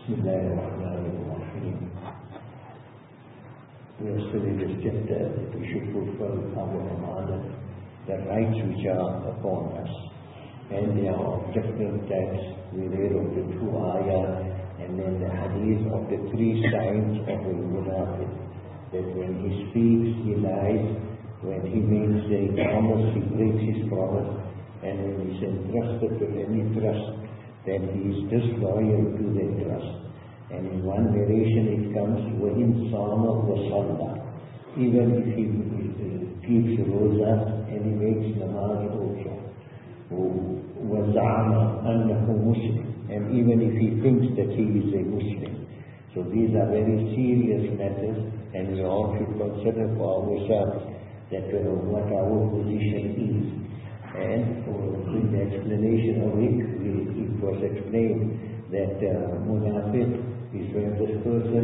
Bismillahirrahmanirrahim. Yesterday this chapter that we should fulfill our amana, the rights which are upon us. And there are of different types. We read of the two ayah and then the hadith of the three signs of the munafiq. That when he speaks, he lies. When he makes a promise, he breaks his promise. And when he is entrusted with any trust, then he is disloyal to the trust. And in one narration it comes, وَإِنْ صَامَ وَصَلَّى. Even if he keeps roza and he makes namaz also. وَزَعَمَ أَنَّهُ مُسْلِمٌ. And even if he thinks that he is a Muslim. So these are very serious matters, and we all should consider for ourselves that what our position is. And in the explanation of it was explained that munafiq is when this person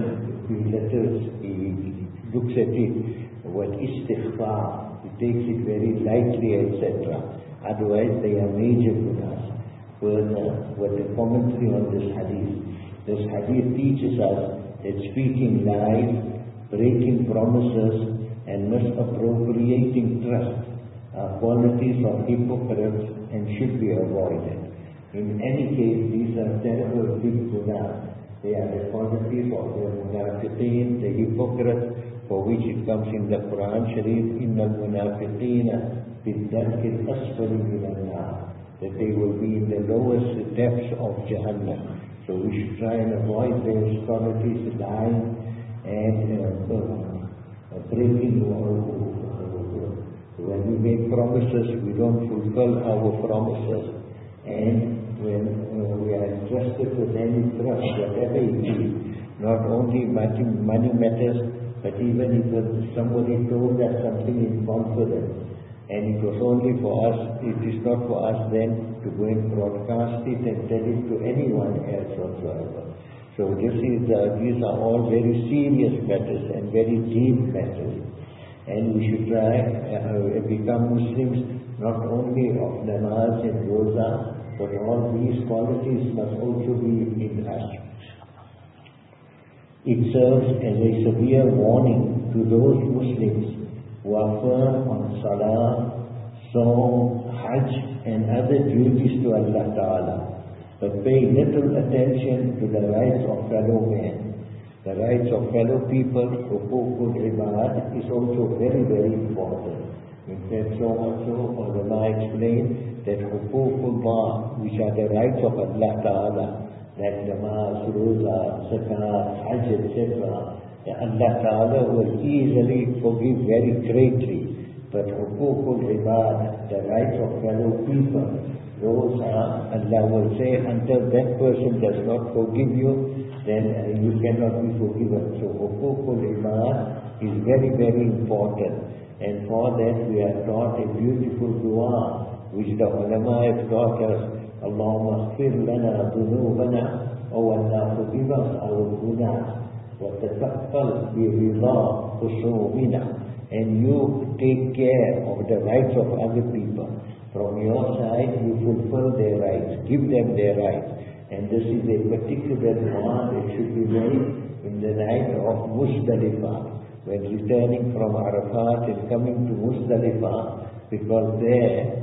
he looks at it, what istighfar, he takes it very lightly, etc. Otherwise they are major gunas. Further, what the commentary on this hadith teaches us that speaking lies, breaking promises, and misappropriating trust are qualities of hypocrites and should be avoided. In any case, these are terrible big gunas. They are the qualities of the munafiqeen, the hypocrites, for which it comes in the Quran Sharif, إِنَّ الْمُنَافِقِينَ فِي الدَّرْكِ الْأَسْفَلِ مِنَ النَّارِ, that they will be in the lowest depths of Jahannam. So we should try and avoid those qualities, lying and breaking. When we make promises, we don't fulfill our promises. And when we are entrusted with any trust, whatever it is, not only money matters, but even if somebody told us something in confidence, and it was only for us, it is not for us then to go and broadcast it and tell it to anyone else whatsoever. So these are all very serious matters and very deep matters. And we should try and become Muslims not only of namaz and roza, but all these qualities must also be in us. It serves as a severe warning to those Muslims who are firm on salah, saum, hajj and other duties to Allah Ta'ala, but pay little attention to the rights of fellow men. The rights of fellow people, huququl ibad, is also very, very important. In fact, so much so, ulama explained that huququllah, which are the rights of Allah Ta'ala, like namaz, roza, zakat, hajj, etc., Allah Ta'ala will easily forgive very greatly. But huququl ibad, the rights of fellow people, those are, Allah will say, until that person does not forgive you, then you cannot be forgiven. So huququl ibad is very, very important. And for that we are taught a beautiful dua, which the ulama have taught us. Allahumma aghfir lana dhunubana, O Allah, forgive us our gunas, wa tataqqal bi ridha khusumina, and you take care of the rights of other people. From your side, you fulfill their rights, give them their rights. And this is a particular dua that should be made in the night of Muzdalifah, when returning from Arafat and coming to Muzdalifah, because there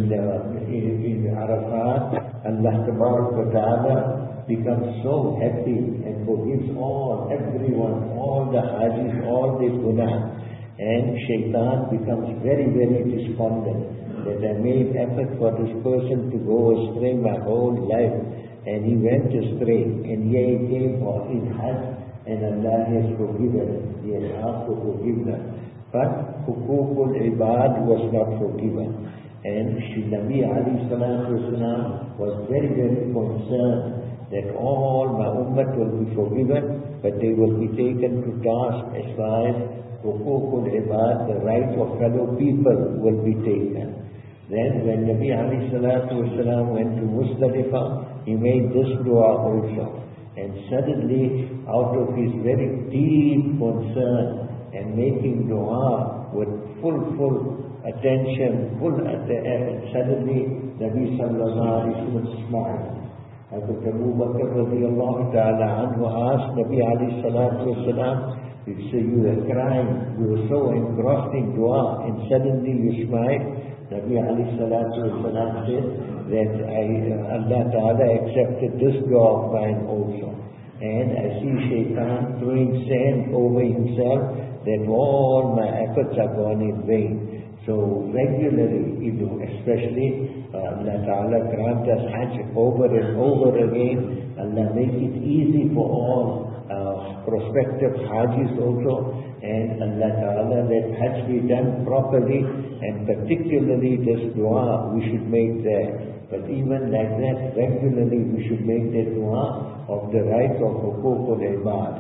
in Arafat, Allah Ta'ala becomes so happy and forgives everyone, all the hajis, all the gunah. And shaitan becomes very, very despondent that I made effort for this person to go astray my whole life, and he went astray, and here he came for his hajj, and Allah has forgiven him. He has asked for forgiveness. But huququl ibad was not forgiven. And Nabi alayhi salatu wasalam was very, very concerned that all my ummah will be forgiven, but they will be taken to task as far as huququl ibad, the rights of fellow people, will be taken. Then when Nabi alayhi salatu wasalam went to Muzdalifah, he made this dua also. And suddenly, out of his very deep concern and making dua with full attention, suddenly Nabi sallallahu alayhi wa sallam smiled. Hazrat Abu Bakr radiallahu ta'ala anhu asked Nabi alayhi salatu wasalam, he said, you were crying, you were so engrossed in dua, and suddenly you smiled. Nabi alayhi salatu wasalam said that Allah ta'ala accepted this dua of mine also. And I see Shaitan throwing sand over himself, that all my efforts are gone in vain. So regularly, especially Allah Ta'ala grant us Hajj over and over again. Allah make it easy for all prospective Hajjis also. And Allah Ta'ala let Hajj be done properly, and particularly this dua we should make there. But even like that, regularly we should make the dua of the right of Huquq al-Ibad.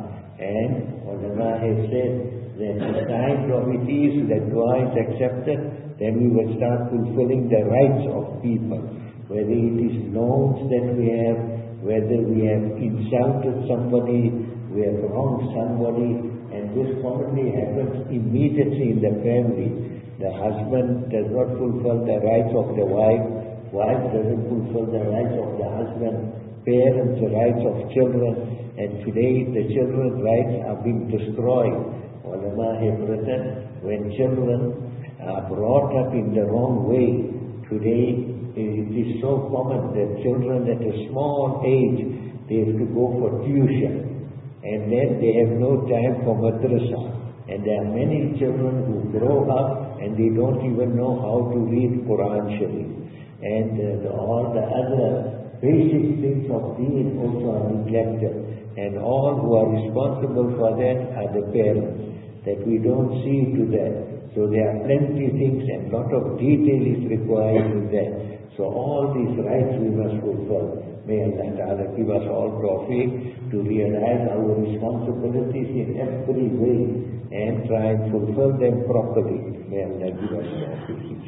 And ulama has said that the sign of it is that dua is accepted, then we will start fulfilling the rights of people. Whether it is loans that we have, whether we have insulted somebody, we have wronged somebody, and this commonly happens immediately in the family. The husband does not fulfill the rights of the wife doesn't fulfill the rights of the husband, parents the rights of children, and today the children's rights are being destroyed. Ulama have written, when children are brought up in the wrong way, today it is so common that children at a small age, they have to go for tuition, and then they have no time for madrasa. And there are many children who grow up and they don't even know how to read Quran Sharif. And all the other basic things of deen also are neglected. And all who are responsible for that are the parents, that we don't see to that. So there are plenty of things and lot of detail is required in that. So all these rights we must fulfill. May Allah Ta'ala give us all tawfiq to realize our responsibilities in every way and try and fulfill them properly. May Allah give us tawfiq.